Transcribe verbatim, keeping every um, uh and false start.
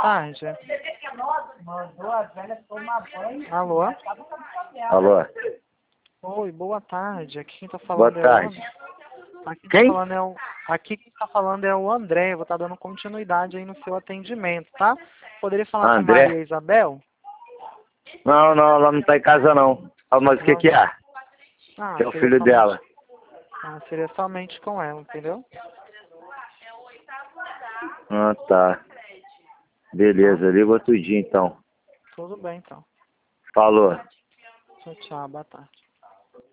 tarde. Alô? Alô? Oi, boa tarde. Aqui quem tá Boa falando é o tarde. André. Aqui Quem? Tá falando é o... Aqui quem tá falando é o André. Eu vou estar dando continuidade aí no seu atendimento, tá? Poderia falar com a André? Maria Isabel? Não, não, ela não tá em casa não. Ah, mas o que Não. que é? Ah, Que é o seria filho somente... dela. Ah, seria somente com ela, entendeu? Ah, tá. Beleza, liga outro dia então. Tudo bem, então. Falou. Tchau, tchau. Boa tarde.